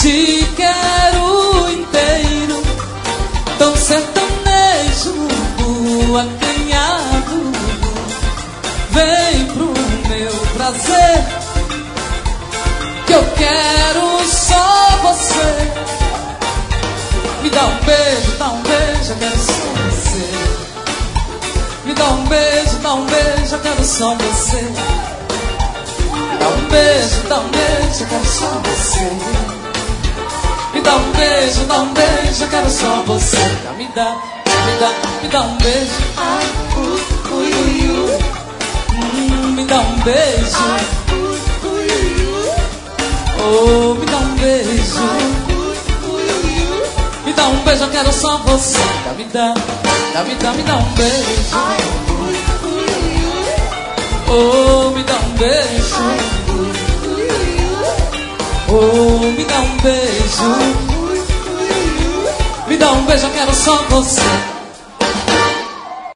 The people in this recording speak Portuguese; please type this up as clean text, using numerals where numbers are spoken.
Te quero inteiro, tão sertanejo, acanhado. Vem pro meu prazer, que eu quero só você. Me dá um beijo, eu quero só você. Me dá um beijo, eu quero só você. Me dá um beijo, eu quero só você. Me dá um beijo, eu quero só você. Me dá um beijo. Ai, me dá um beijo. Oh, me dá um beijo. Me dá um beijo, eu quero só você. Me dá um beijo. Oh, me dá um beijo. Oh, me dá um beijo. Me dá um beijo, eu quero só você.